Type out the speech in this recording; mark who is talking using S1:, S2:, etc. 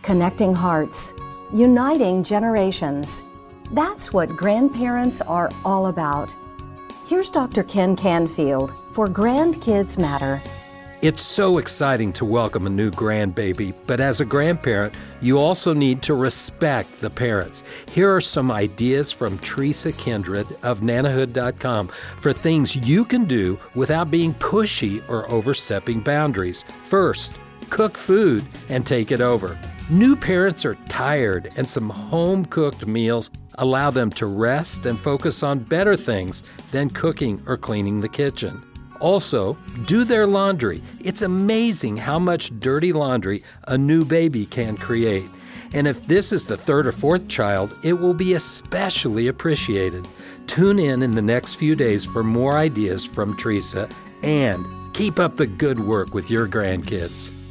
S1: connecting hearts, uniting generations. That's what grandparents are all about. Here's Dr. Ken Canfield for Grandkids Matter.
S2: It's so exciting to welcome a new grandbaby, but as a grandparent, you also need to respect the parents. Here are some ideas from Teresa Kindred of Nanahood.com for things you can do without being pushy or overstepping boundaries. First, cook food and take it over. New parents are tired, and some home-cooked meals allow them to rest and focus on better things than cooking or cleaning the kitchen. Also, do their laundry. It's amazing how much dirty laundry a new baby can create. And if this is the third or fourth child, it will be especially appreciated. Tune in the next few days for more ideas from Teresa, and keep up the good work with your grandkids.